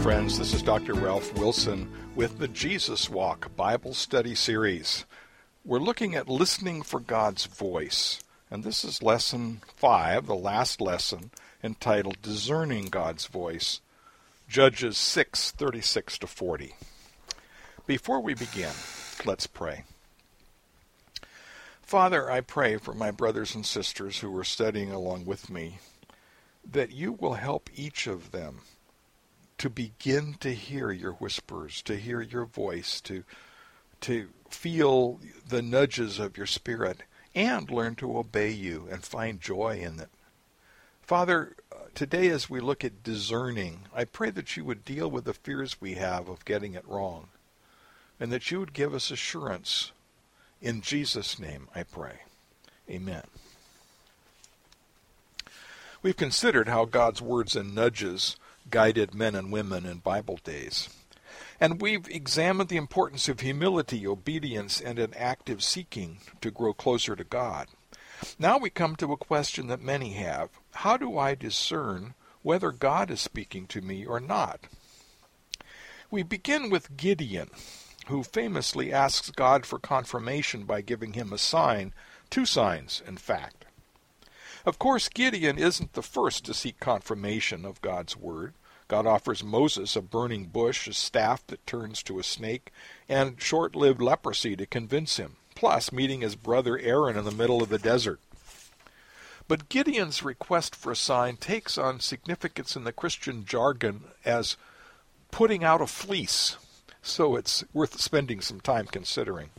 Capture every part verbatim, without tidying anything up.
friends. This is Doctor Ralph Wilson with the Jesus Walk Bible Study Series. We're looking at listening for God's voice, and this is lesson five, the last lesson, entitled Discerning God's Voice, Judges six, thirty-six to forty. Before we begin, let's pray. Father, I pray for my brothers and sisters who are studying along with me, that you will help each of them to begin to hear your whispers, to hear your voice, to to feel the nudges of your Spirit, and learn to obey you and find joy in it. Father, today as we look at discerning, I pray that you would deal with the fears we have of getting it wrong, and that you would give us assurance. In Jesus' name I pray. Amen. We've considered how God's words and nudges guided men and women in Bible days. And we've examined the importance of humility, obedience, and an active seeking to grow closer to God. Now we come to a question that many have. How do I discern whether God is speaking to me or not? We begin with Gideon, who famously asks God for confirmation by giving him a sign, two signs, in fact. Of course, Gideon isn't the first to seek confirmation of God's word. God offers Moses a burning bush, a staff that turns to a snake, and short-lived leprosy to convince him, plus meeting his brother Aaron in the middle of the desert. But Gideon's request for a sign takes on significance in the Christian jargon as putting out a fleece, so it's worth spending some time considering.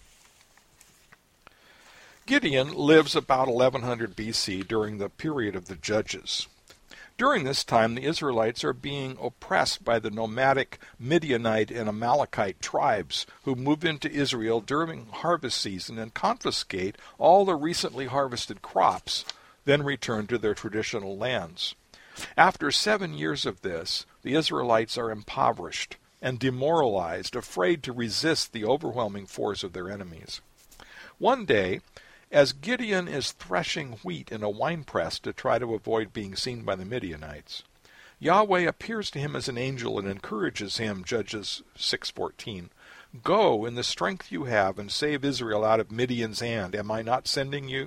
Gideon lives about eleven hundred B C during the period of the Judges. During this time, the Israelites are being oppressed by the nomadic Midianite and Amalekite tribes who move into Israel during harvest season and confiscate all the recently harvested crops, then return to their traditional lands. After seven years of this, the Israelites are impoverished and demoralized, afraid to resist the overwhelming force of their enemies. One day, as Gideon is threshing wheat in a winepress to try to avoid being seen by the Midianites, Yahweh appears to him as an angel and encourages him, Judges six fourteen. Go in the strength you have and save Israel out of Midian's hand. Am I not sending you?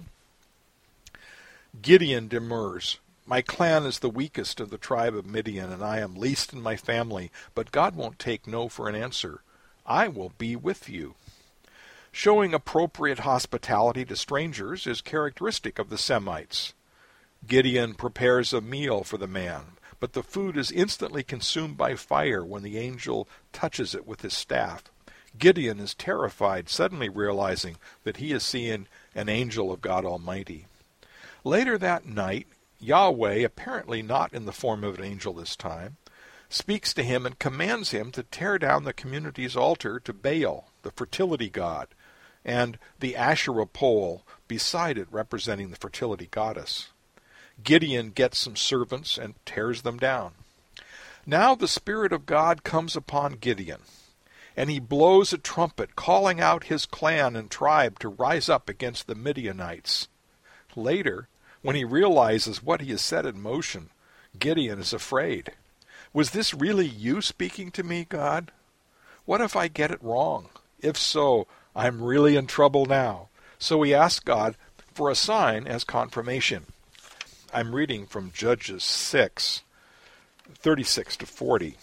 Gideon demurs. My clan is the weakest of the tribe of Midian, and I am least in my family, but God won't take no for an answer. I will be with you. Showing appropriate hospitality to strangers is characteristic of the Semites. Gideon prepares a meal for the man, but the food is instantly consumed by fire when the angel touches it with his staff. Gideon is terrified, suddenly realizing that he is seeing an angel of God Almighty. Later that night, Yahweh, apparently not in the form of an angel this time, speaks to him and commands him to tear down the community's altar to Baal, the fertility god, and the Asherah pole beside it representing the fertility goddess. Gideon gets some servants and tears them down. Now the Spirit of God comes upon Gideon, and he blows a trumpet, calling out his clan and tribe to rise up against the Midianites. Later, when he realizes what he has set in motion, Gideon is afraid. Was this really you speaking to me, God? What if I get it wrong? If so, I'm really in trouble now. So he asked God for a sign as confirmation. I'm reading from Judges six, thirty-six to forty.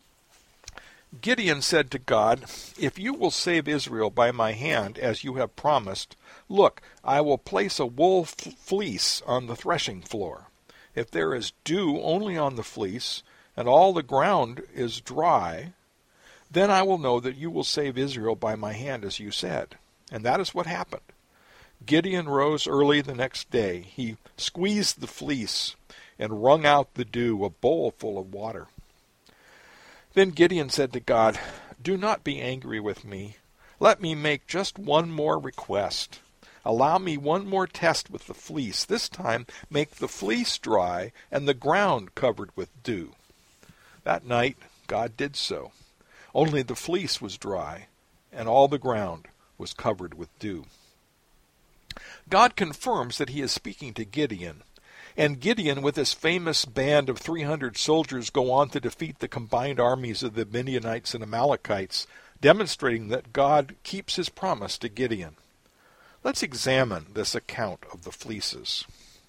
Gideon said to God, If you will save Israel by my hand, as you have promised, look, I will place a wool f- fleece on the threshing floor. If there is dew only on the fleece, and all the ground is dry, then I will know that you will save Israel by my hand, as you said. And that is what happened. Gideon rose early the next day. He squeezed the fleece and wrung out the dew, a bowl full of water. Then Gideon said to God, Do not be angry with me. Let me make just one more request. Allow me one more test with the fleece. This time make the fleece dry and the ground covered with dew. That night God did so. Only the fleece was dry, and all the ground was covered with dew. God confirms that he is speaking to Gideon, And Gideon, with his famous band of three hundred soldiers, go on to defeat the combined armies of the Midianites and Amalekites, demonstrating that God keeps his promise to Gideon. Let's examine this account of the fleeces.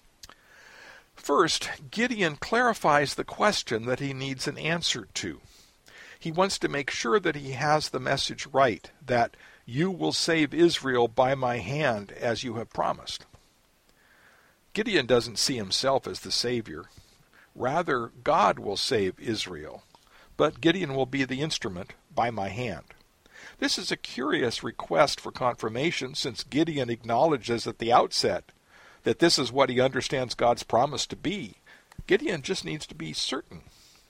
First, Gideon clarifies the question that he needs an answer to. He wants to make sure that he has the message right, that you will save Israel by my hand as you have promised. Gideon doesn't see himself as the Savior. Rather, God will save Israel, but Gideon will be the instrument by my hand. This is a curious request for confirmation, since Gideon acknowledges at the outset that this is what he understands God's promise to be. Gideon just needs to be certain.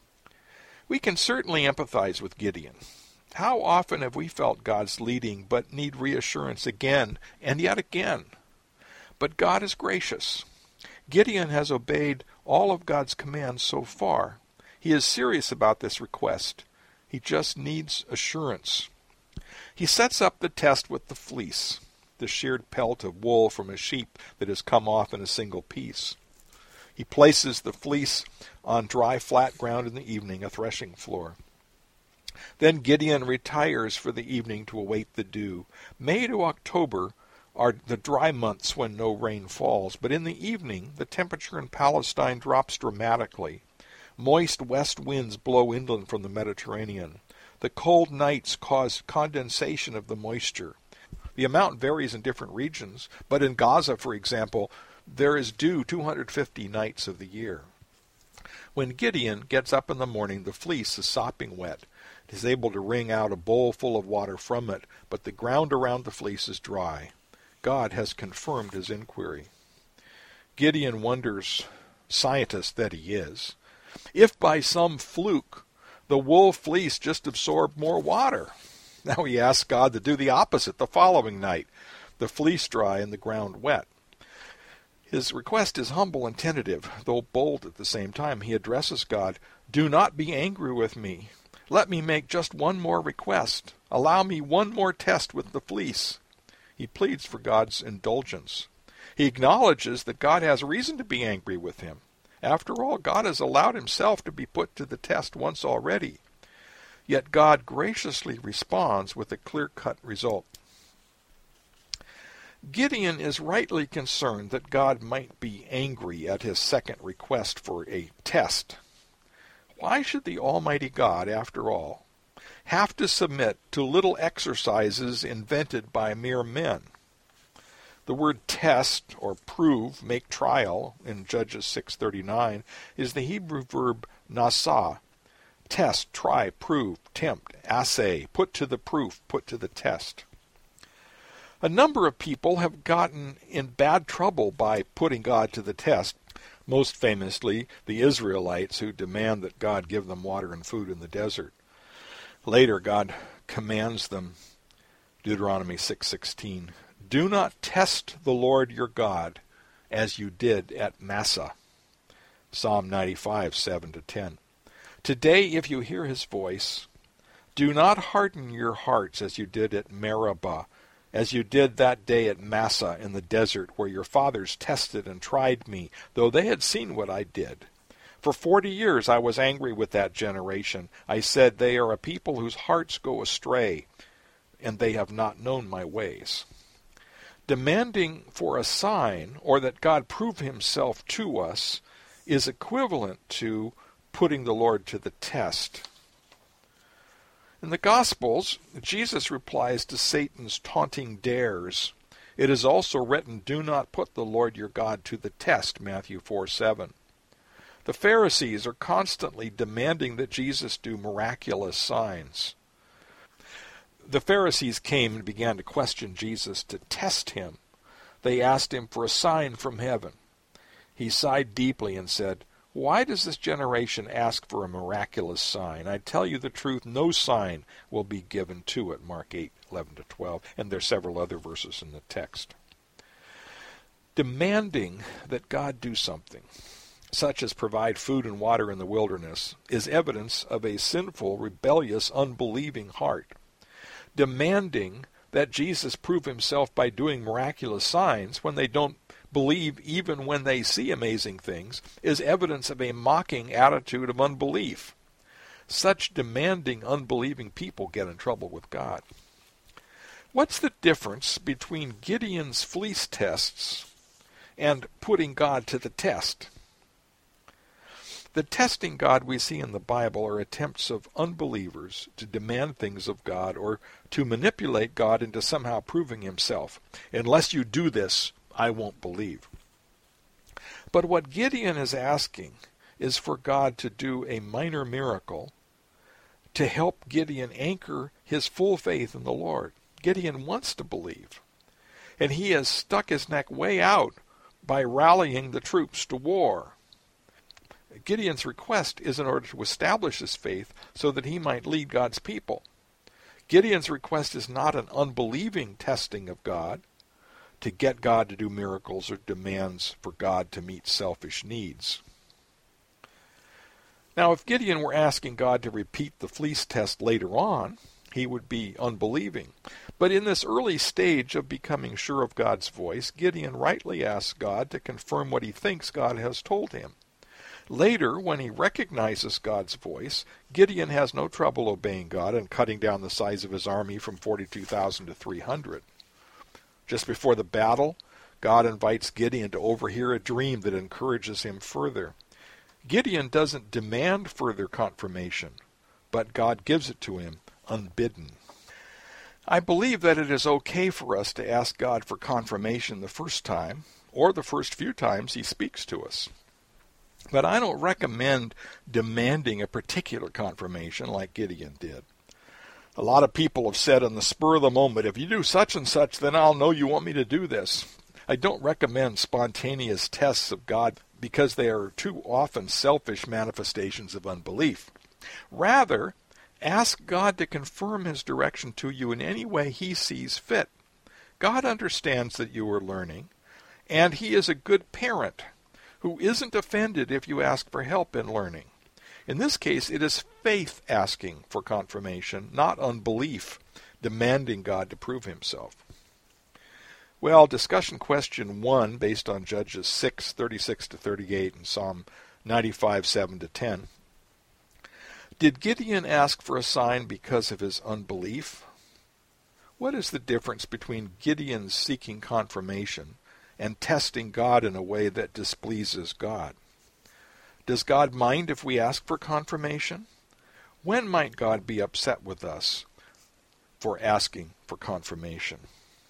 We can certainly empathize with Gideon. How often have we felt God's leading but need reassurance again and yet again? But God is gracious. Gideon has obeyed all of God's commands so far. He is serious about this request. He just needs assurance. He sets up the test with the fleece, the sheared pelt of wool from a sheep that has come off in a single piece. He places the fleece on dry, flat ground in the evening, a threshing floor. Then Gideon retires for the evening to await the dew. May to October are the dry months when no rain falls, but in the evening the temperature in Palestine drops dramatically. Moist west winds blow inland from the Mediterranean. The cold nights cause condensation of the moisture. The amount varies in different regions, but in Gaza, for example, there is dew two hundred fifty nights of the year. When Gideon gets up in the morning, the fleece is sopping wet. He is able to wring out a bowl full of water from it, but the ground around the fleece is dry. God has confirmed his inquiry. Gideon wonders, scientist that he is, if by some fluke the wool fleece just absorbed more water. Now he asks God to do the opposite the following night, the fleece dry and the ground wet. His request is humble and tentative, though bold at the same time. He addresses God, "Do not be angry with me. Let me make just one more request. Allow me one more test with the fleece." He pleads for God's indulgence. He acknowledges that God has reason to be angry with him. After all, God has allowed himself to be put to the test once already. Yet God graciously responds with a clear-cut result. Gideon is rightly concerned that God might be angry at his second request for a test. Why should the Almighty God, after all, have to submit to little exercises invented by mere men? The word test or prove, make trial, in Judges six thirty-nine, is the Hebrew verb nasah. Test, try, prove, tempt, assay, put to the proof, put to the test. A number of people have gotten in bad trouble by putting God to the test, most famously the Israelites, who demand that God give them water and food in the desert. Later, God commands them, Deuteronomy six sixteen, "Do not test the Lord your God as you did at Massah." Psalm ninety-five, seven to ten. Today, if you hear his voice, do not harden your hearts as you did at Meribah, as you did that day at Massah in the desert, where your fathers tested and tried me, though they had seen what I did. For forty years I was angry with that generation. I said, they are a people whose hearts go astray, and they have not known my ways. Demanding for a sign, or that God prove himself to us, is equivalent to putting the Lord to the test. In the Gospels, Jesus replies to Satan's taunting dares. It is also written, "Do not put the Lord your God to the test," Matthew four seven. The Pharisees are constantly demanding that Jesus do miraculous signs. The Pharisees came and began to question Jesus to test him. They asked him for a sign from heaven. He sighed deeply and said, "Why does this generation ask for a miraculous sign? I tell you the truth, no sign will be given to it." Mark eight, eleven to twelve, and there are several other verses in the text. Demanding that God do something, such as provide food and water in the wilderness, is evidence of a sinful, rebellious, unbelieving heart. Demanding that Jesus prove himself by doing miraculous signs when they don't believe even when they see amazing things is evidence of a mocking attitude of unbelief. Such demanding, unbelieving people get in trouble with God. What's the difference between Gideon's fleece tests and putting God to the test? The testing God we see in the Bible are attempts of unbelievers to demand things of God or to manipulate God into somehow proving himself. Unless you do this, I won't believe. But what Gideon is asking is for God to do a minor miracle to help Gideon anchor his full faith in the Lord. Gideon wants to believe, and he has stuck his neck way out by rallying the troops to war. Gideon's request is in order to establish his faith so that he might lead God's people. Gideon's request is not an unbelieving testing of God to get God to do miracles or demands for God to meet selfish needs. Now, if Gideon were asking God to repeat the fleece test later on, he would be unbelieving. But in this early stage of becoming sure of God's voice, Gideon rightly asks God to confirm what he thinks God has told him. Later, when he recognizes God's voice, Gideon has no trouble obeying God and cutting down the size of his army from forty-two thousand to three hundred. Just before the battle, God invites Gideon to overhear a dream that encourages him further. Gideon doesn't demand further confirmation, but God gives it to him unbidden. I believe that it is okay for us to ask God for confirmation the first time, or the first few times he speaks to us. But I don't recommend demanding a particular confirmation like Gideon did. A lot of people have said on the spur of the moment, if you do such and such, then I'll know you want me to do this. I don't recommend spontaneous tests of God because they are too often selfish manifestations of unbelief. Rather, ask God to confirm his direction to you in any way he sees fit. God understands that you are learning, and he is a good parent who isn't offended if you ask for help in learning. In this case, it is faith asking for confirmation, not unbelief demanding God to prove himself. Well, discussion question one, based on Judges six, thirty-six to thirty-eight, and Psalm ninety-five, seven to ten. Did Gideon ask for a sign because of his unbelief? What is the difference between Gideon seeking confirmation and testing God in a way that displeases God? Does God mind if we ask for confirmation? When might God be upset with us for asking for confirmation?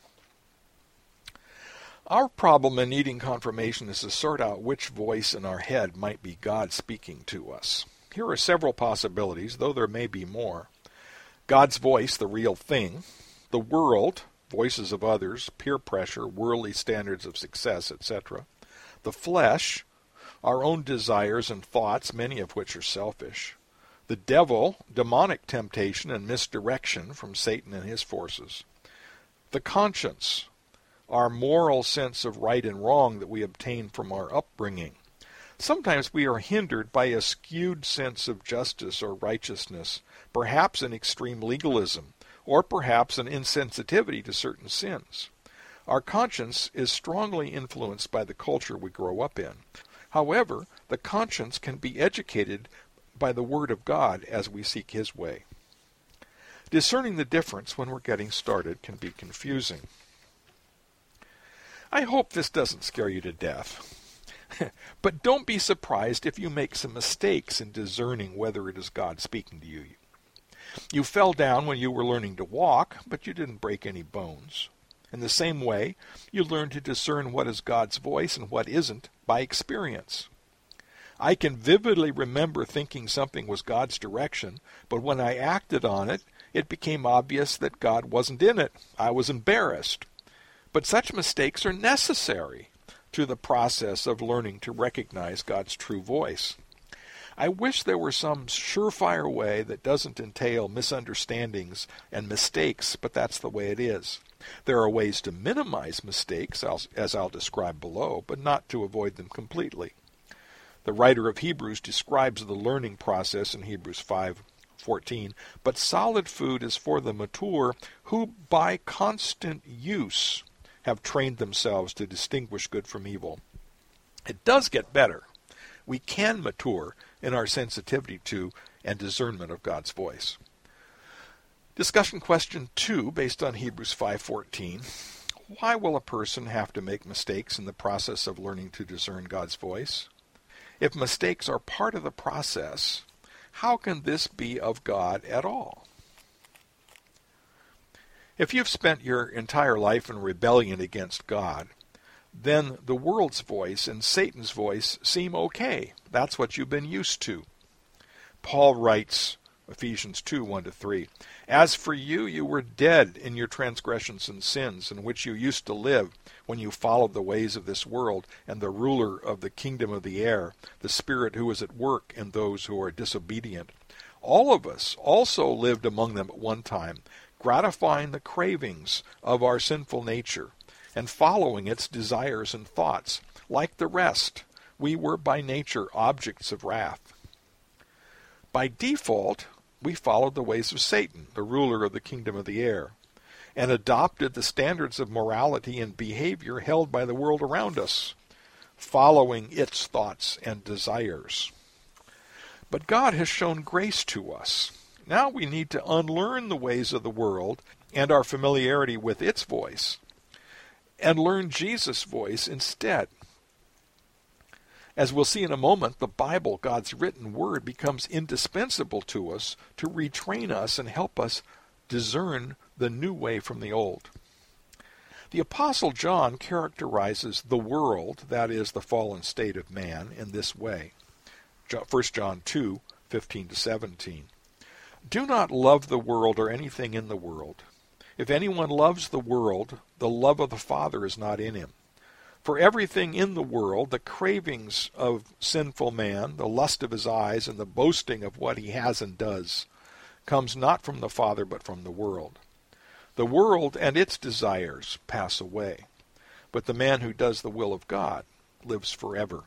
Our problem in needing confirmation is to sort out which voice in our head might be God speaking to us. Here are several possibilities, though there may be more. God's voice, the real thing. The world, voices of others, peer pressure, worldly standards of success, et cetera. The flesh, our own desires and thoughts, many of which are selfish. The devil, demonic temptation and misdirection from Satan and his forces. The conscience, our moral sense of right and wrong that we obtain from our upbringing. Sometimes we are hindered by a skewed sense of justice or righteousness, perhaps an extreme legalism, or perhaps an insensitivity to certain sins. Our conscience is strongly influenced by the culture we grow up in. However, the conscience can be educated by the Word of God as we seek His way. Discerning the difference when we're getting started can be confusing. I hope this doesn't scare you to death. But don't be surprised if you make some mistakes in discerning whether it is God speaking to you. You fell down when you were learning to walk, but you didn't break any bones. In the same way, you learn to discern what is God's voice and what isn't by experience. I can vividly remember thinking something was God's direction, but when I acted on it, it became obvious that God wasn't in it. I was embarrassed. But such mistakes are necessary to the process of learning to recognize God's true voice. I wish there were some surefire way that doesn't entail misunderstandings and mistakes, but that's the way it is. There are ways to minimize mistakes, as I'll describe below, but not to avoid them completely. The writer of Hebrews describes the learning process in Hebrews five fourteen, but solid food is for the mature who by constant use have trained themselves to distinguish good from evil. It does get better. We can mature in our sensitivity to and discernment of God's voice. Discussion question two, based on Hebrews five fourteen. Why will a person have to make mistakes in the process of learning to discern God's voice? If mistakes are part of the process, how can this be of God at all? If you've spent your entire life in rebellion against God, then the world's voice and Satan's voice seem okay. That's what you've been used to. Paul writes, Ephesians two, one to three, "As for you, you were dead in your transgressions and sins, in which you used to live when you followed the ways of this world and the ruler of the kingdom of the air, the spirit who is at work in those who are disobedient. All of us also lived among them at one time, gratifying the cravings of our sinful nature and following its desires and thoughts. Like the rest, we were by nature objects of wrath. By default, we followed the ways of Satan, the ruler of the kingdom of the air, and adopted the standards of morality and behavior held by the world around us, following its thoughts and desires. But God has shown grace to us. Now we need to unlearn the ways of the world and our familiarity with its voice, and learn Jesus' voice instead. As we'll see in a moment, the Bible, God's written word, becomes indispensable to us to retrain us and help us discern the new way from the old. The Apostle John characterizes the world, that is, the fallen state of man, in this way. First John two, fifteen to seventeen. "Do not love the world or anything in the world. If anyone loves the world, the love of the Father is not in him. For everything in the world, the cravings of sinful man, the lust of his eyes, and the boasting of what he has and does, comes not from the Father but from the world. The world and its desires pass away, but the man who does the will of God lives forever."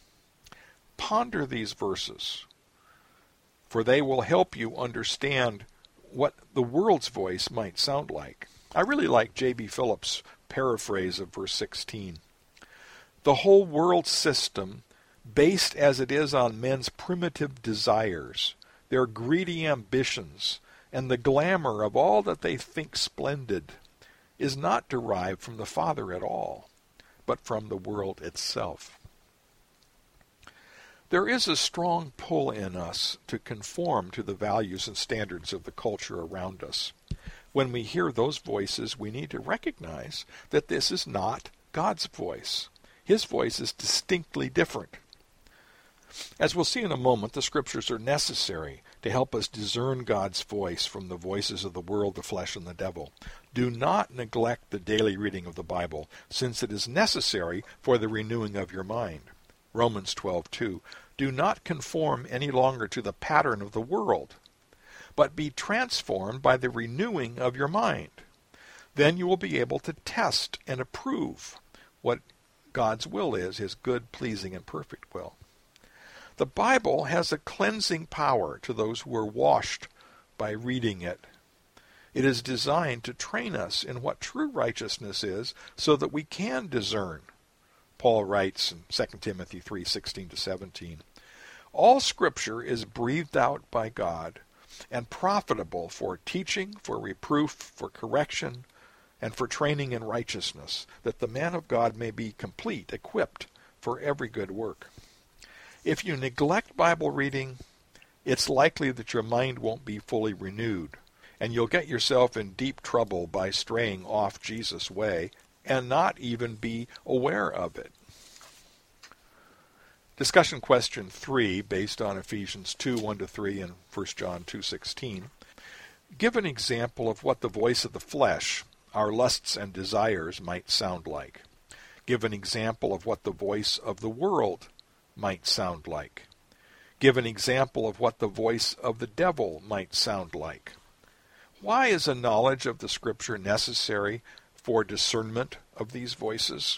Ponder these verses, for they will help you understand what the world's voice might sound like. I really like J B Phillips' paraphrase of verse sixteen. "The whole world system, based as it is on men's primitive desires, their greedy ambitions, and the glamour of all that they think splendid, is not derived from the Father at all, but from the world itself." There is a strong pull in us to conform to the values and standards of the culture around us. When we hear those voices, we need to recognize that this is not God's voice. His voice is distinctly different. As we'll see in a moment, the Scriptures are necessary to help us discern God's voice from the voices of the world, the flesh, and the devil. Do not neglect the daily reading of the Bible, since it is necessary for the renewing of your mind. Romans twelve two. "Do not conform any longer to the pattern of the world, but be transformed by the renewing of your mind. Then you will be able to test and approve what God's will is, his good, pleasing, and perfect will." The Bible has a cleansing power to those who are washed by reading it. It is designed to train us in what true righteousness is so that we can discern. Paul writes in Second Timothy three sixteen to seventeen, "All Scripture is breathed out by God and profitable for teaching, for reproof, for correction, and for training in righteousness, that the man of God may be complete, equipped for every good work." If you neglect Bible reading, it's likely that your mind won't be fully renewed, and you'll get yourself in deep trouble by straying off Jesus' way and not even be aware of it. Discussion question three, based on Ephesians two, one to three and First John two sixteen. Give an example of what the voice of the flesh, our lusts and desires, might sound like. Give an example of what the voice of the world might sound like. Give an example of what the voice of the devil might sound like. Why is a knowledge of the Scripture necessary for discernment of these voices?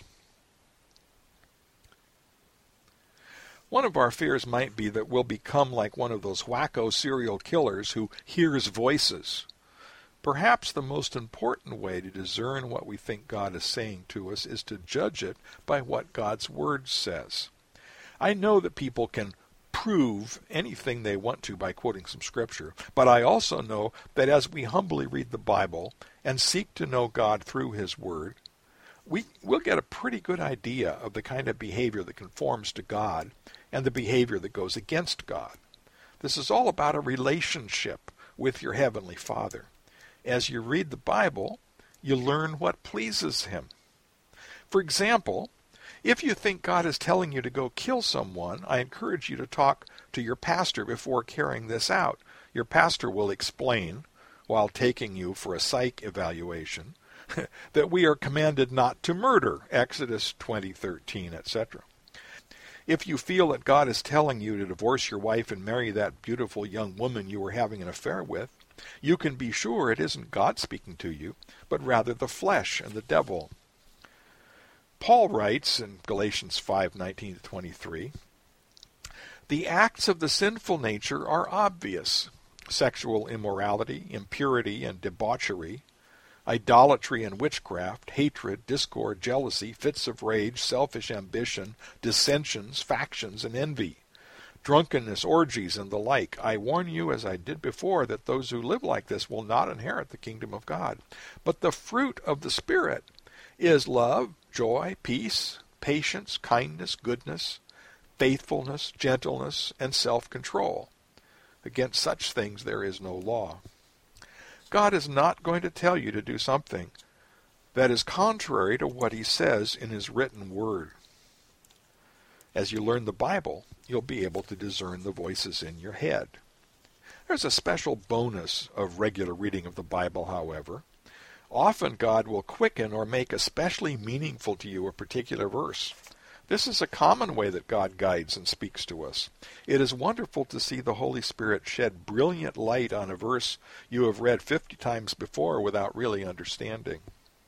One of our fears might be that we'll become like one of those wacko serial killers who hears voices. Perhaps the most important way to discern what we think God is saying to us is to judge it by what God's Word says. I know that people can prove anything they want to by quoting some scripture, but I also know that as we humbly read the Bible and seek to know God through His Word, we will get a pretty good idea of the kind of behavior that conforms to God and the behavior that goes against God. This is all about a relationship with your Heavenly Father. As you read the Bible, you learn what pleases Him. For example, if you think God is telling you to go kill someone, I encourage you to talk to your pastor before carrying this out. Your pastor will explain, while taking you for a psych evaluation, that we are commanded not to murder, Exodus twenty thirteen, et cetera. If you feel that God is telling you to divorce your wife and marry that beautiful young woman you were having an affair with, you can be sure it isn't God speaking to you, but rather the flesh and the devil. Paul writes in Galatians five nineteen to twenty-three, "The acts of the sinful nature are obvious: sexual immorality, impurity and debauchery, idolatry and witchcraft, hatred, discord, jealousy, fits of rage, selfish ambition, dissensions, factions, and envy, drunkenness, orgies, and the like. I warn you, as I did before, that those who live like this will not inherit the kingdom of God. But the fruit of the Spirit is love, joy, peace, patience, kindness, goodness, faithfulness, gentleness, and self-control. Against such things there is no law." God is not going to tell you to do something that is contrary to what He says in His written Word. As you learn the Bible, you'll be able to discern the voices in your head. There's a special bonus of regular reading of the Bible, however. Often God will quicken or make especially meaningful to you a particular verse. This is a common way that God guides and speaks to us. It is wonderful to see the Holy Spirit shed brilliant light on a verse you have read fifty times before without really understanding.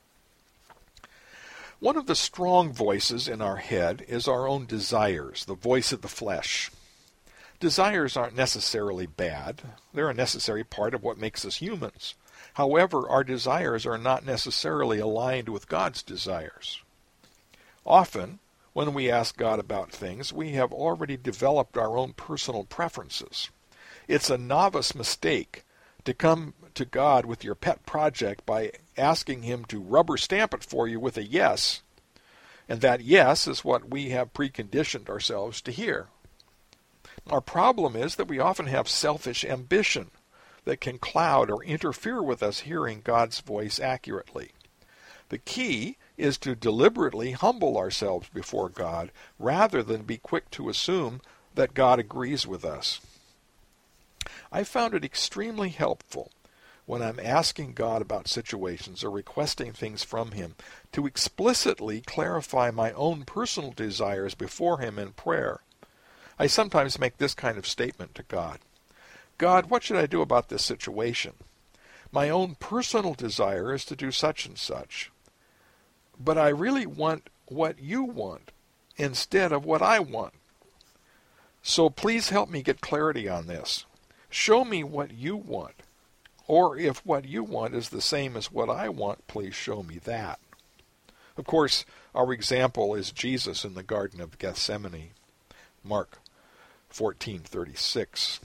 One of the strong voices in our head is our own desires, the voice of the flesh. Desires aren't necessarily bad. They're a necessary part of what makes us humans. However, our desires are not necessarily aligned with God's desires. Often, when we ask God about things, we have already developed our own personal preferences. It's a novice mistake to come to God with your pet project by asking Him to rubber stamp it for you with a yes, and that yes is what we have preconditioned ourselves to hear. Our problem is that we often have selfish ambition that can cloud or interfere with us hearing God's voice accurately. The key is to deliberately humble ourselves before God rather than be quick to assume that God agrees with us. I found it extremely helpful when I'm asking God about situations or requesting things from Him to explicitly clarify my own personal desires before Him in prayer. I sometimes make this kind of statement to God: God, what should I do about this situation? My own personal desire is to do such and such, but I really want what you want instead of what I want. So please help me get clarity on this. Show me what you want. Or if what you want is the same as what I want, please show me that. Of course, our example is Jesus in the Garden of Gethsemane. Mark fourteen thirty-six.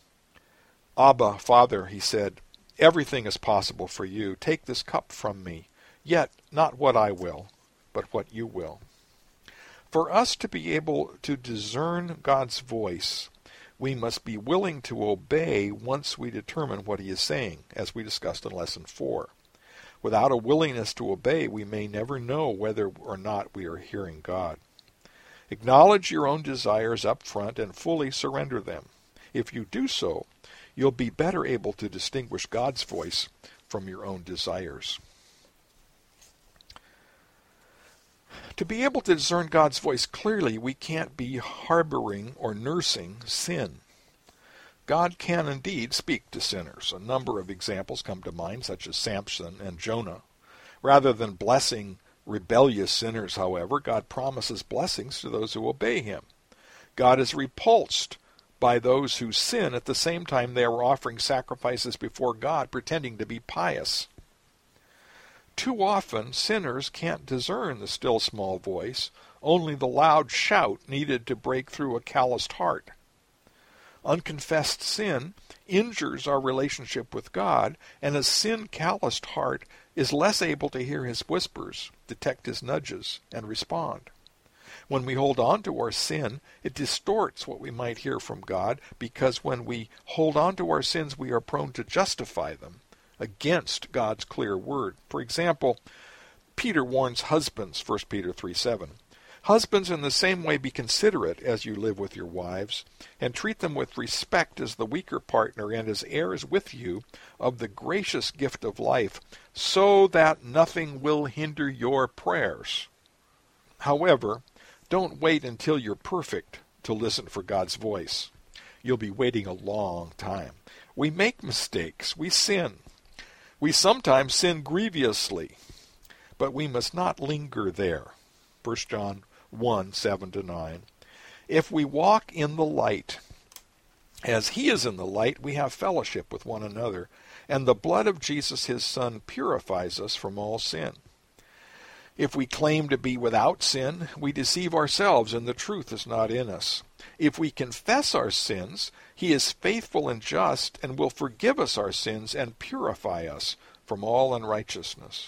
Abba, Father, He said, everything is possible for you. Take this cup from me. Yet not what I will, but what you will. For us to be able to discern God's voice, we must be willing to obey once we determine what He is saying, as we discussed in Lesson four. Without a willingness to obey, we may never know whether or not we are hearing God. Acknowledge your own desires up front and fully surrender them. If you do so, you'll be better able to distinguish God's voice from your own desires. To be able to discern God's voice clearly, we can't be harboring or nursing sin. God can indeed speak to sinners. A number of examples come to mind, such as Samson and Jonah. Rather than blessing rebellious sinners, however, God promises blessings to those who obey Him. God is repulsed by those who sin at the same time they are offering sacrifices before God, pretending to be pious. Too often, sinners can't discern the still small voice, only the loud shout needed to break through a calloused heart. Unconfessed sin injures our relationship with God, and a sin-calloused heart is less able to hear his whispers, detect his nudges, and respond. When we hold on to our sin, it distorts what we might hear from God, because when we hold on to our sins, we are prone to justify them against God's clear word. For example, Peter warns husbands, First Peter three seven. Husbands, in the same way, be considerate as you live with your wives, and treat them with respect as the weaker partner and as heirs with you of the gracious gift of life, so that nothing will hinder your prayers. However, don't wait until you're perfect to listen for God's voice. You'll be waiting a long time. We make mistakes. We sin. We sometimes sin grievously, but we must not linger there. First John one, seven to nine. If we walk in the light, as he is in the light, we have fellowship with one another, and the blood of Jesus his Son purifies us from all sin. If we claim to be without sin, we deceive ourselves, and the truth is not in us. If we confess our sins, he is faithful and just, and will forgive us our sins and purify us from all unrighteousness.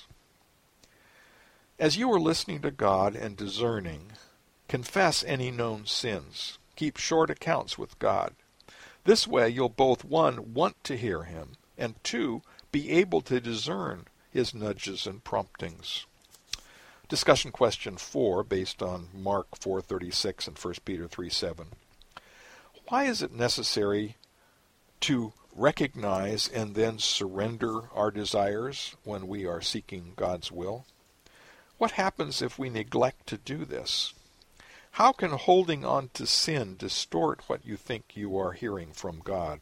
As you are listening to God and discerning, confess any known sins. Keep short accounts with God. This way you'll both, one, want to hear him, and two, be able to discern his nudges and promptings. Discussion question four, based on Mark four thirty-six and First Peter three seven. Why is it necessary to recognize and then surrender our desires when we are seeking God's will? What happens if we neglect to do this? How can holding on to sin distort what you think you are hearing from God?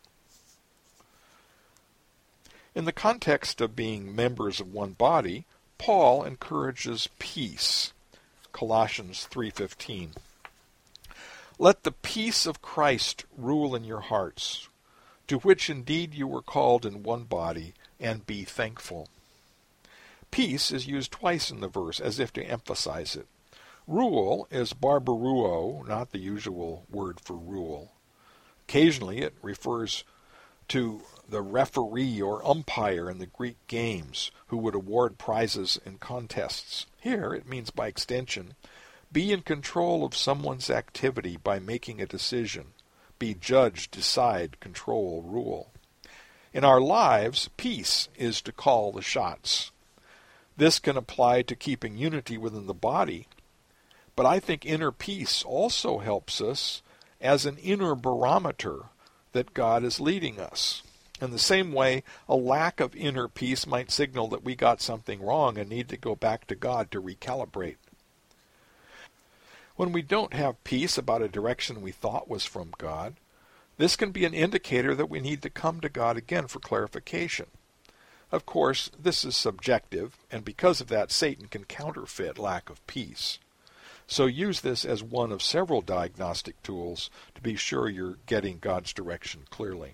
In the context of being members of one body, Paul encourages peace. Colossians three fifteen. Let the peace of Christ rule in your hearts, to which indeed you were called in one body, and be thankful. Peace is used twice in the verse, as if to emphasize it. Rule is barbaruo, not the usual word for rule. Occasionally it refers to the referee or umpire in the Greek games who would award prizes in contests. Here it means, by extension, be in control of someone's activity by making a decision. Be judge, decide, control, rule. In our lives, peace is to call the shots. This can apply to keeping unity within the body, but I think inner peace also helps us as an inner barometer that God is leading us. In the same way, a lack of inner peace might signal that we got something wrong and need to go back to God to recalibrate. When we don't have peace about a direction we thought was from God, this can be an indicator that we need to come to God again for clarification. Of course, this is subjective, and because of that, Satan can counterfeit lack of peace. So use this as one of several diagnostic tools to be sure you're getting God's direction clearly.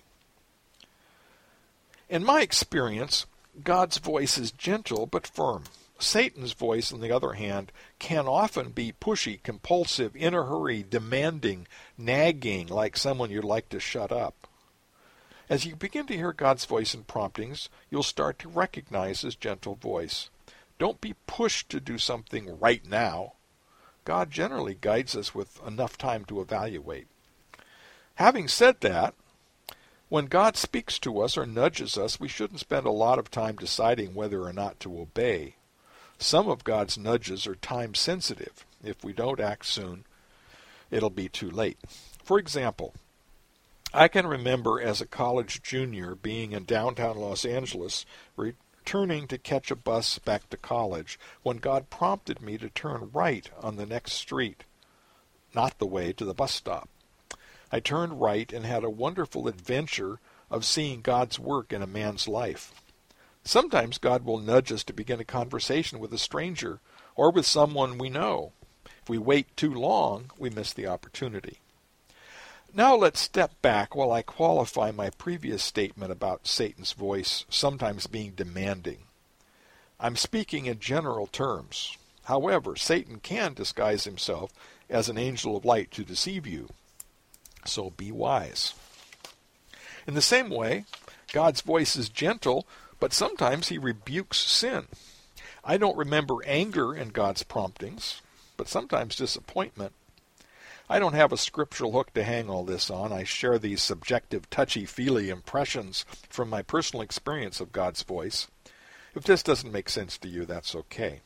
In my experience, God's voice is gentle but firm. Satan's voice, on the other hand, can often be pushy, compulsive, in a hurry, demanding, nagging, like someone you'd like to shut up. As you begin to hear God's voice and promptings, you'll start to recognize his gentle voice. Don't be pushed to do something right now. God generally guides us with enough time to evaluate. Having said that, when God speaks to us or nudges us, we shouldn't spend a lot of time deciding whether or not to obey. Some of God's nudges are time sensitive. If we don't act soon, it'll be too late. For example, I can remember as a college junior being in downtown Los Angeles, returning to catch a bus back to college, when God prompted me to turn right on the next street, not the way to the bus stop. I turned right and had a wonderful adventure of seeing God's work in a man's life. Sometimes God will nudge us to begin a conversation with a stranger or with someone we know. If we wait too long, we miss the opportunity. Now let's step back while I qualify my previous statement about Satan's voice sometimes being demanding. I'm speaking in general terms. However, Satan can disguise himself as an angel of light to deceive you. So be wise. In the same way, God's voice is gentle, but sometimes he rebukes sin. I don't remember anger in God's promptings, but sometimes disappointment. I don't have a scriptural hook to hang all this on. I share these subjective, touchy-feely impressions from my personal experience of God's voice. If this doesn't make sense to you, that's okay.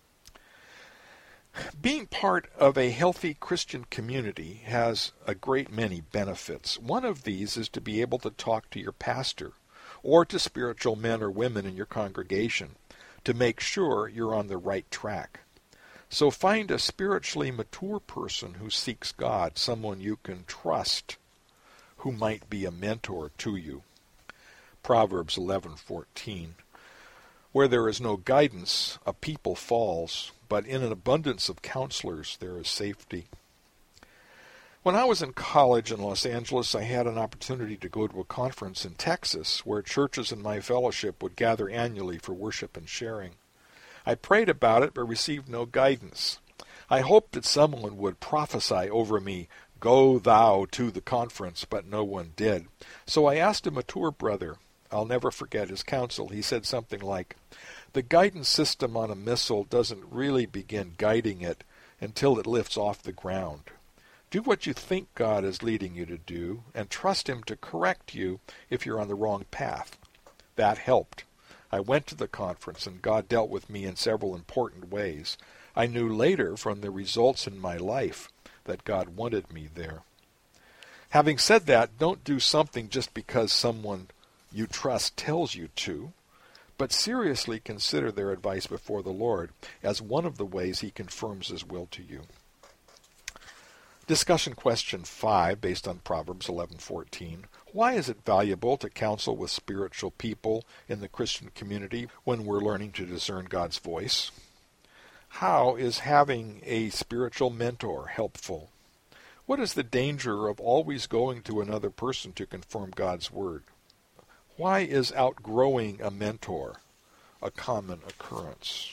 Being part of a healthy Christian community has a great many benefits. One of these is to be able to talk to your pastor or to spiritual men or women in your congregation to make sure you're on the right track. So find a spiritually mature person who seeks God, someone you can trust, who might be a mentor to you. Proverbs eleven fourteen. Where there is no guidance, a people falls, but in an abundance of counselors there is safety. When I was in college in Los Angeles, I had an opportunity to go to a conference in Texas where churches in my fellowship would gather annually for worship and sharing. I prayed about it but received no guidance. I hoped that someone would prophesy over me, "Go thou to the conference," but no one did. So I asked a mature brother. I'll never forget his counsel. He said something like, "The guidance system on a missile doesn't really begin guiding it until it lifts off the ground. Do what you think God is leading you to do, and trust him to correct you if you're on the wrong path." That helped. I went to the conference, and God dealt with me in several important ways. I knew later from the results in my life that God wanted me there. Having said that, don't do something just because someone you trust tells you to, but seriously consider their advice before the Lord as one of the ways he confirms his will to you. Discussion question five, based on Proverbs eleven fourteen. Why is it valuable to counsel with spiritual people in the Christian community when we're learning to discern God's voice? How is having a spiritual mentor helpful? What is the danger of always going to another person to confirm God's word? Why is outgrowing a mentor a common occurrence?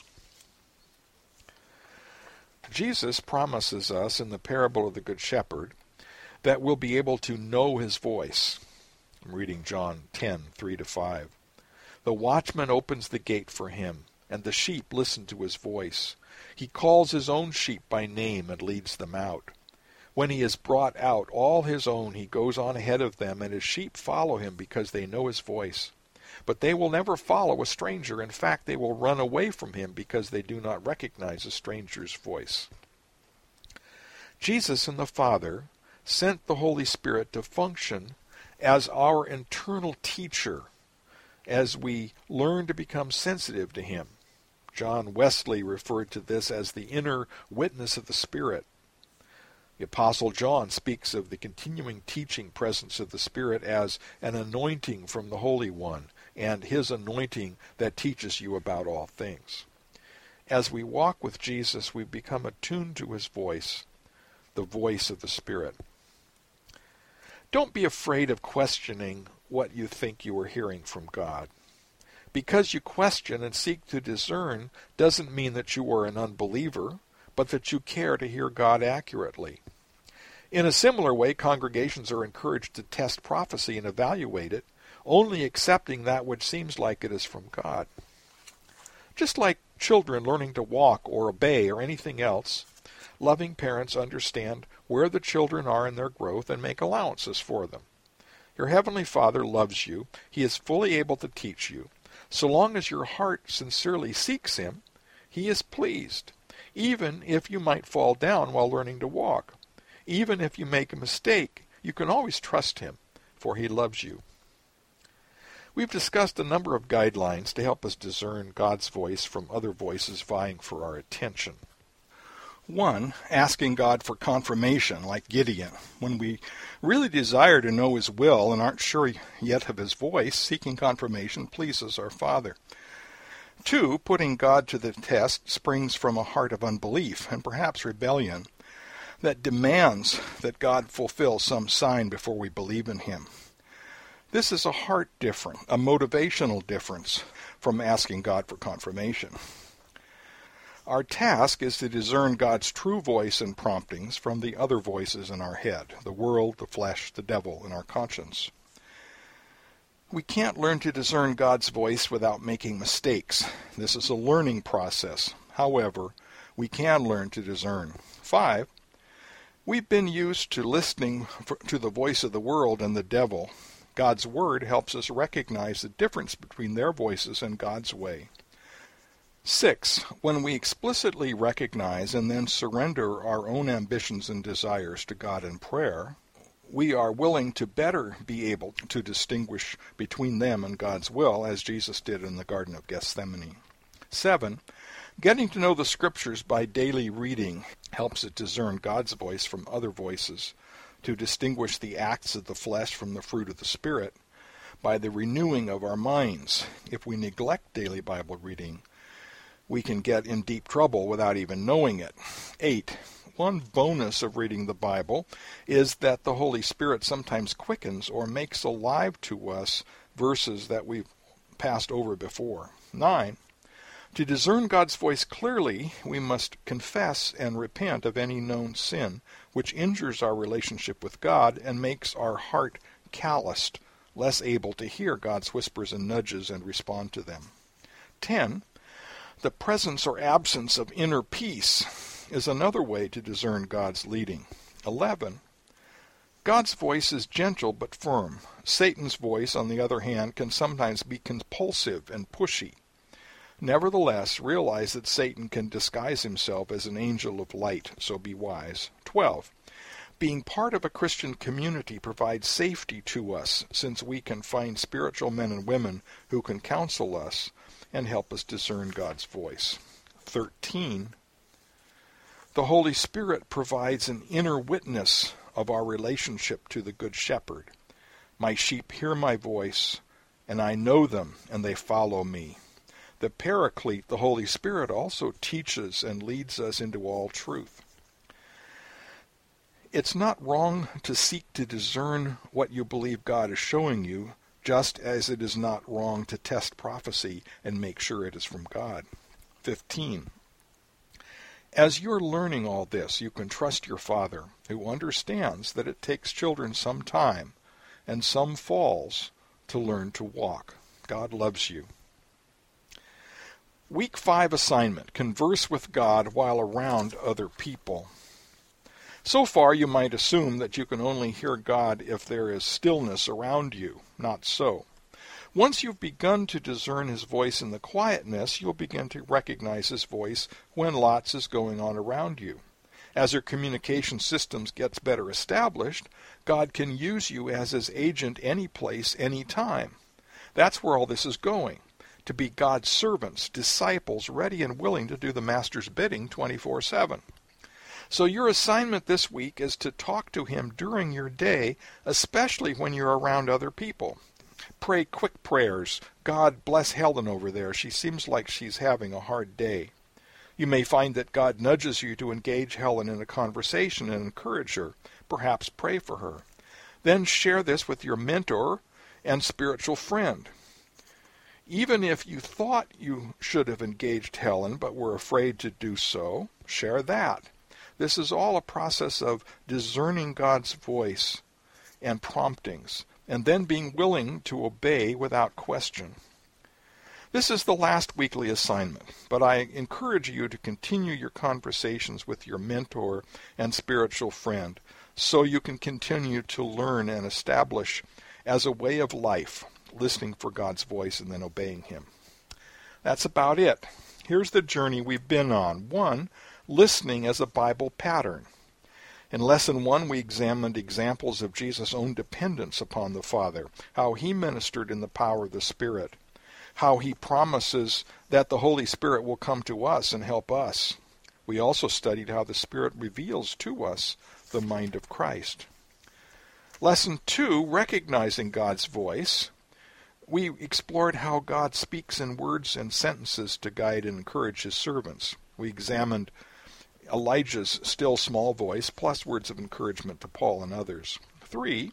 Jesus promises us in the parable of the Good Shepherd that we'll be able to know his voice. I'm reading John ten, three to five. The watchman opens the gate for him, and the sheep listen to his voice. He calls his own sheep by name and leads them out. When he has brought out all his own, he goes on ahead of them, and his sheep follow him because they know his voice. But they will never follow a stranger. In fact, they will run away from him because they do not recognize a stranger's voice. Jesus and the Father sent the Holy Spirit to function as our internal teacher as we learn to become sensitive to him. John Wesley referred to this as the inner witness of the Spirit. The Apostle John speaks of the continuing teaching presence of the Spirit as an anointing from the Holy One, and his anointing that teaches you about all things. As we walk with Jesus, we become attuned to his voice, the voice of the Spirit. Don't be afraid of questioning what you think you are hearing from God. Because you question and seek to discern doesn't mean that you are an unbeliever, but that you care to hear God accurately. In a similar way, congregations are encouraged to test prophecy and evaluate it, only accepting that which seems like it is from God. Just like children learning to walk or obey or anything else, loving parents understand where the children are in their growth and make allowances for them. Your Heavenly Father loves you. He is fully able to teach you. So long as your heart sincerely seeks him, he is pleased, even if you might fall down while learning to walk. Even if you make a mistake, you can always trust him, for he loves you. We've discussed a number of guidelines to help us discern God's voice from other voices vying for our attention. One, asking God for confirmation, like Gideon. When we really desire to know his will and aren't sure yet of his voice, seeking confirmation pleases our Father. Two, putting God to the test springs from a heart of unbelief and perhaps rebellion. that demands that God fulfill some sign before we believe in him. This is a heart difference, a motivational difference from asking God for confirmation. Our task is to discern God's true voice and promptings from the other voices in our head, the world, the flesh, the devil, and our conscience. We can't learn to discern God's voice without making mistakes. This is a learning process. However, we can learn to discern. Five, we've been used to listening to the voice of the world and the devil. God's Word helps us recognize the difference between their voices and God's way. Six, when we explicitly recognize and then surrender our own ambitions and desires to God in prayer, we are willing to better be able to distinguish between them and God's will, as Jesus did in the Garden of Gethsemane. Seven, getting to know the Scriptures by daily reading helps us discern God's voice from other voices, to distinguish the acts of the flesh from the fruit of the Spirit by the renewing of our minds. If we neglect daily Bible reading, we can get in deep trouble without even knowing it. Eight, one bonus of reading the Bible is that the Holy Spirit sometimes quickens or makes alive to us verses that we've passed over before. Nine, to discern God's voice clearly, we must confess and repent of any known sin which injures our relationship with God and makes our heart calloused, less able to hear God's whispers and nudges and respond to them. Ten, the presence or absence of inner peace is another way to discern God's leading. Eleven, God's voice is gentle but firm. Satan's voice, on the other hand, can sometimes be compulsive and pushy. Nevertheless, realize that Satan can disguise himself as an angel of light, so be wise. Twelve, being part of a Christian community provides safety to us, since we can find spiritual men and women who can counsel us and help us discern God's voice. Thirteen, the Holy Spirit provides an inner witness of our relationship to the Good Shepherd. My sheep hear my voice, and I know them, and they follow me. The Paraclete, the Holy Spirit, also teaches and leads us into all truth. It's not wrong to seek to discern what you believe God is showing you, just as it is not wrong to test prophecy and make sure it is from God. Fifteen. As you're learning all this, you can trust your Father, who understands that it takes children some time and some falls to learn to walk. God loves you. Week five assignment, converse with God while around other people. So far you might assume that you can only hear God if there is stillness around you. Not so. Once you've begun to discern his voice in the quietness, you'll begin to recognize his voice when lots is going on around you. As your communication systems gets better established, God can use you as his agent any place, any time. That's where all this is going, to be God's servants, disciples, ready and willing to do the Master's bidding twenty-four seven. So your assignment this week is to talk to him during your day, especially when you're around other people. Pray quick prayers. God bless Helen over there. She seems like she's having a hard day. You may find that God nudges you to engage Helen in a conversation and encourage her. Perhaps pray for her. Then share this with your mentor and spiritual friend. Even if you thought you should have engaged Helen but were afraid to do so, share that. This is all a process of discerning God's voice and promptings, and then being willing to obey without question. This is the last weekly assignment, but I encourage you to continue your conversations with your mentor and spiritual friend so you can continue to learn and establish as a way of life, listening for God's voice and then obeying him. That's about it. Here's the journey we've been on. One, listening as a Bible pattern. In Lesson one, we examined examples of Jesus' own dependence upon the Father, how he ministered in the power of the Spirit, how he promises that the Holy Spirit will come to us and help us. We also studied how the Spirit reveals to us the mind of Christ. Lesson two, recognizing God's voice. We explored how God speaks in words and sentences to guide and encourage his servants. We examined Elijah's still small voice, plus words of encouragement to Paul and others. Three,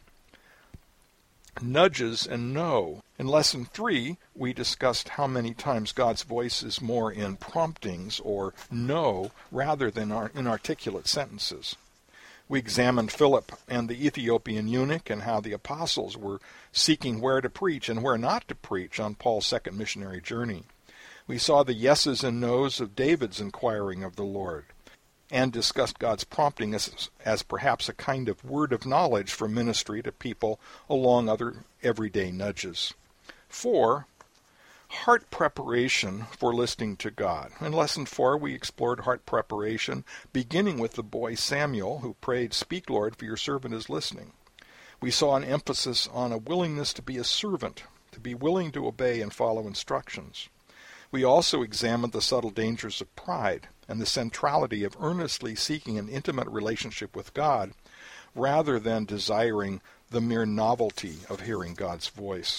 nudges and no. In lesson three, we discussed how many times God's voice is more in promptings or no rather than our inarticulate sentences. We examined Philip and the Ethiopian eunuch and how the apostles were seeking where to preach and where not to preach on Paul's second missionary journey. We saw the yeses and nos of David's inquiring of the Lord and discussed God's prompting as, as perhaps a kind of word of knowledge for ministry to people along other everyday nudges. Four, heart preparation for listening to God. In lesson four, we explored heart preparation, beginning with the boy Samuel, who prayed, "Speak, Lord, for your servant is listening." We saw an emphasis on a willingness to be a servant, to be willing to obey and follow instructions. We also examined the subtle dangers of pride and the centrality of earnestly seeking an intimate relationship with God rather than desiring the mere novelty of hearing God's voice.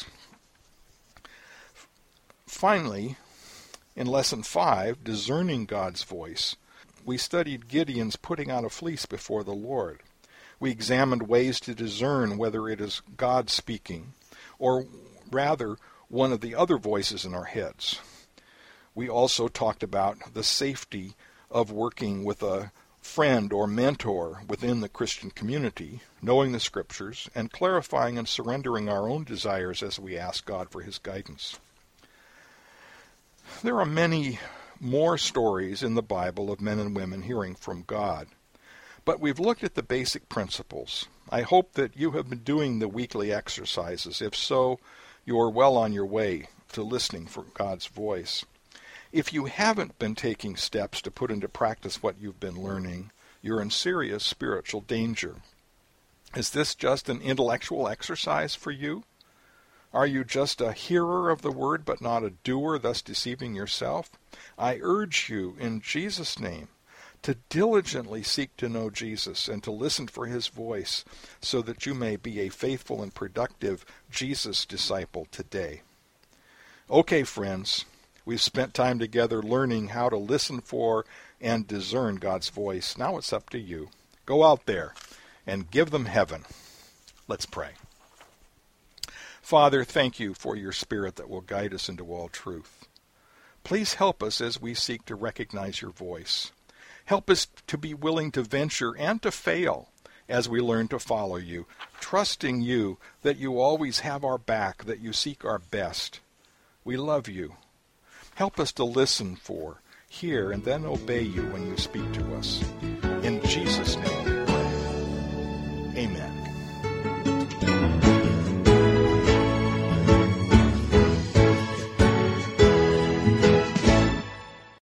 Finally, in lesson five, discerning God's voice, we studied Gideon's putting out a fleece before the Lord. We examined ways to discern whether it is God speaking or rather one of the other voices in our heads. We also talked about the safety of working with a friend or mentor within the Christian community, knowing the Scriptures, and clarifying and surrendering our own desires as we ask God for His guidance. There are many more stories in the Bible of men and women hearing from God, but we've looked at the basic principles. I hope that you have been doing the weekly exercises. If so, you are well on your way to listening for God's voice. If you haven't been taking steps to put into practice what you've been learning, you're in serious spiritual danger. Is this just an intellectual exercise for you? Are you just a hearer of the word but not a doer, thus deceiving yourself? I urge you in Jesus' name to diligently seek to know Jesus and to listen for His voice so that you may be a faithful and productive Jesus disciple today. Okay, friends. We've spent time together learning how to listen for and discern God's voice. Now it's up to you. Go out there and give them heaven. Let's pray. Father, thank you for your Spirit that will guide us into all truth. Please help us as we seek to recognize your voice. Help us to be willing to venture and to fail as we learn to follow you, trusting you that you always have our back, that you seek our best. We love you. Help us to listen for, hear, and then obey you when you speak to us. In Jesus' name we pray. Amen.